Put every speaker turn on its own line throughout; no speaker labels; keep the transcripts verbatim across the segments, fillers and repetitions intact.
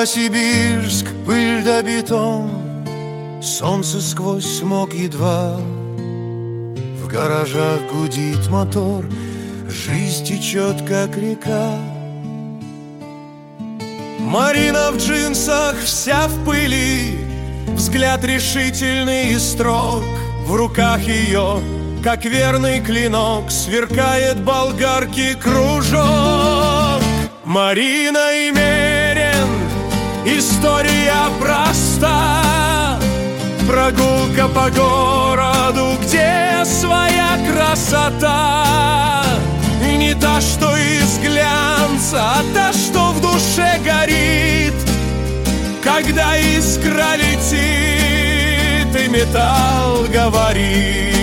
Новосибирск, пыль да бетон, солнце сквозь смог едва. В гаражах гудит мотор, жизнь течет, как река. Марина в джинсах, вся в пыли, взгляд решительный и строг. В руках ее, как верный клинок, сверкает болгарки кружок. Марина и Мерин, история проста. Прогулка по городу, где своя красота. Не та, что из глянца, а та, что в душе горит. Когда искра летит и металл говорит.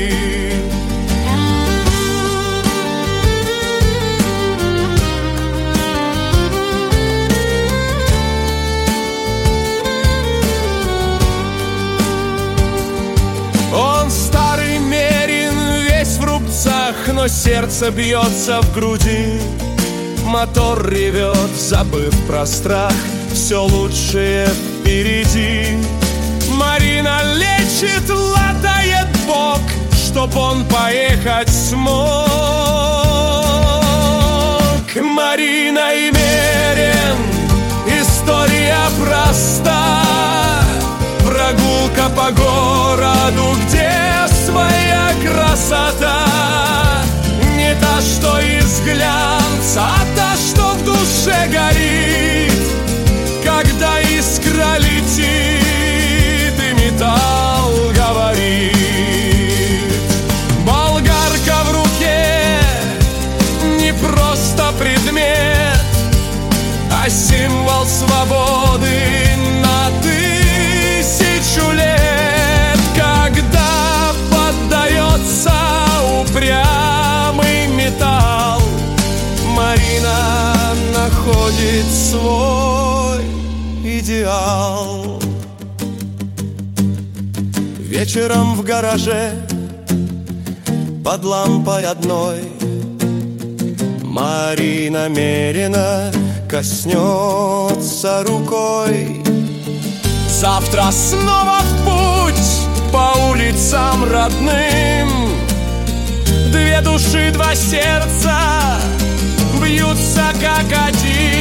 Он старый Мерин, весь в рубцах, но сердце бьется в груди. Мотор ревет, забыв про страх, все лучшее впереди. Марина лечит, латает бок, чтоб он поехать смог. Марина и Мерин, история проста. Прогулка по городу, где своя красота. Не та, что из глянца, а та, что в душе горит. Когда искра летит и металл говорит. Болгарка в руке не просто предмет, а символ свободы на тысячу лет. Когда поддается упрямый металл, Марина находит свой идеал. Вечером в гараже под лампой одной Марина Мерина коснется рукой. Завтра снова в путь по улицам родным. Две души, два сердца бьются как один.